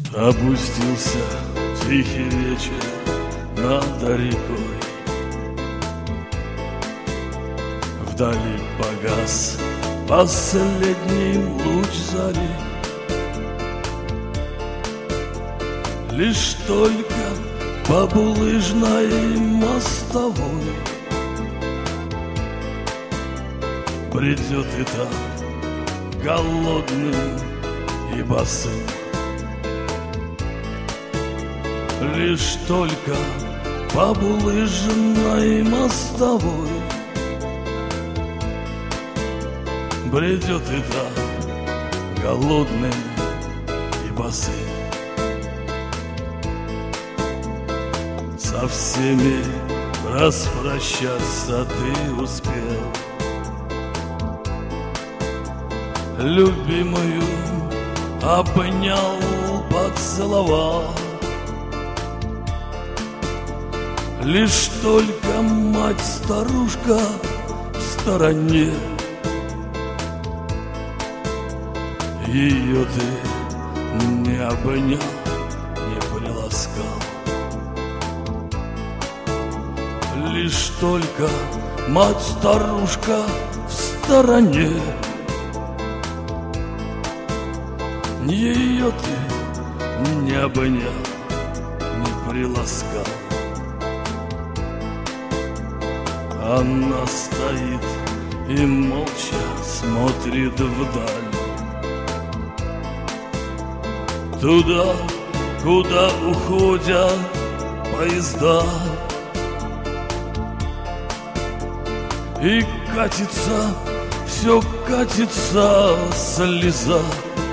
Опустился тихий вечер над рекой. Вдали погас последний луч зари. Лишь только по булыжной мостовой бредет этап голодным и босым. Лишь только по булыжной мостовой бредет этап голодным и босым. Со всеми распрощаться ты успел, любимую обнял, поцеловал. Лишь только мать-старушка в стороне, ее ты не обнял, не приласкал. Лишь только мать-старушка в стороне, ее ты не обнял, не приласкал. Она стоит и молча смотрит вдаль, туда, куда уходят поезда. И катится, все катится слеза,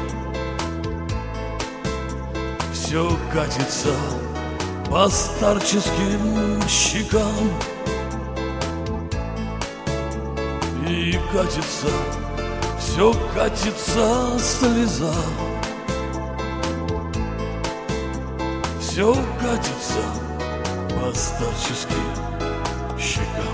все катится по старческим щекам. И катится, все катится слеза, все катится по старческим щекам.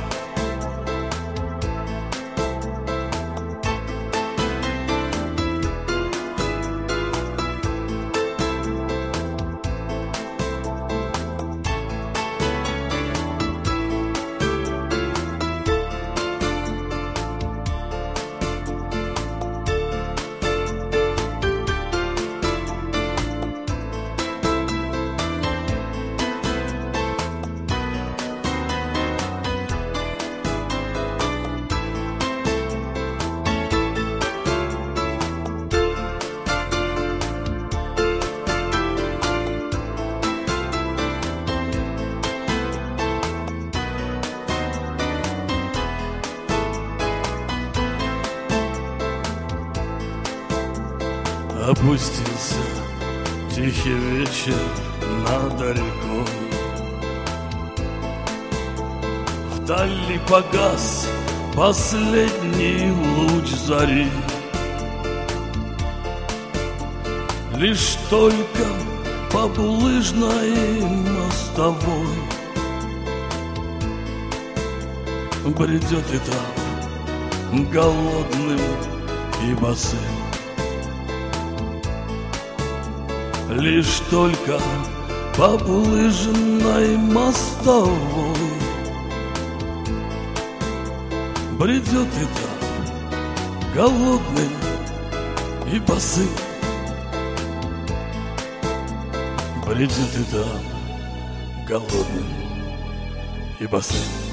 Опустился тихий вечер над рекой. Вдали погас последний луч зари. Лишь только по булыжной мостовой бредет этап голодным и босым. Лишь только по булыжной мостовой бредет этап голодным и босым. Бредет этап голодным и босым.